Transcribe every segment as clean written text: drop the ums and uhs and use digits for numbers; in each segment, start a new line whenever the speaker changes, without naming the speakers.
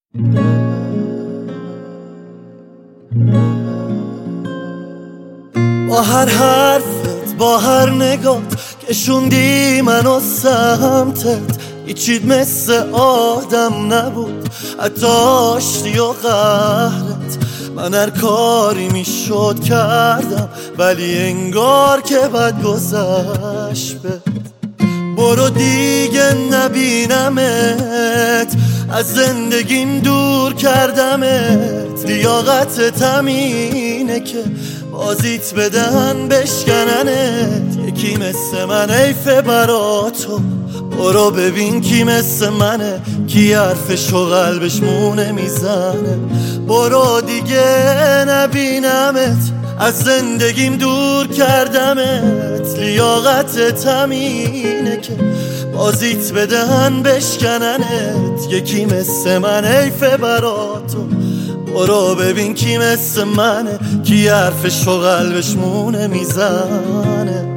با هر حرفت، با هر نگات کشوندی منو سمتت، هیچیت مثل آدم نبود، حتی آشتی و قهرت. من هر کاری میشد کردم، ولی انگار که بد گذشت بد. برو دیگه نبینمت، از زندگیم دور کردمت. لیاقتت همینه که بازیت بدن بشکننت. یکی مثل من حیفه برا تو، برو ببین کی مثل منه، کی حرفش و قلبش مونه میزنه. برو دیگه نبینمت، از زندگیم دور کردمت. لیاقتت همینه که بازیت بدن بشکننت. یکی مثل من حیفه برا تو، برو ببین کی مثل منه، کی حرفش و قلبش مونه میزنه.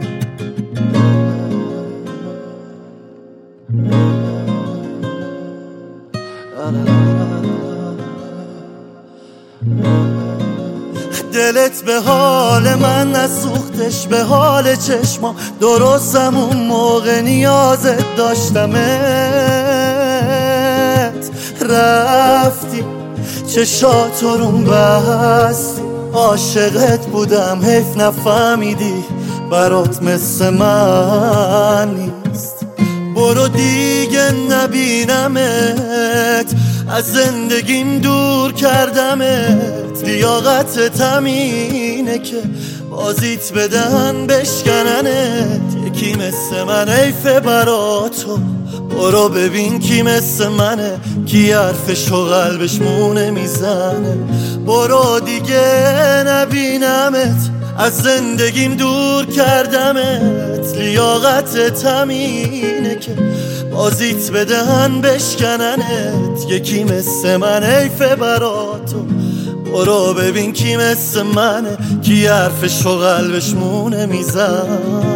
دلت به حال من نسوختش، به حال چشمام درستم اون موقع نیازت داشتمت. رفتی چشاتو روم بستی، عاشقت بودم حیف نفهمیدی، برات مثل من نیست. برو دیگه نبینمت، از زندگیم دور کردمت. لیاقتت همینه که بازیت بدن بشکننت. یکی مثل من حیفه برا تو، برو ببین کی مثل منه، کی حرفش و قلبش مونه میزنه. برو دیگه نبینمت، از زندگیم دور کردمت. لیاقتت همینه که بازیت بدن بشکننت. یکی مثل من حیفه برا تو، برو ببین کی مثل منه، کی حرفش و قلبش مونه میزنه.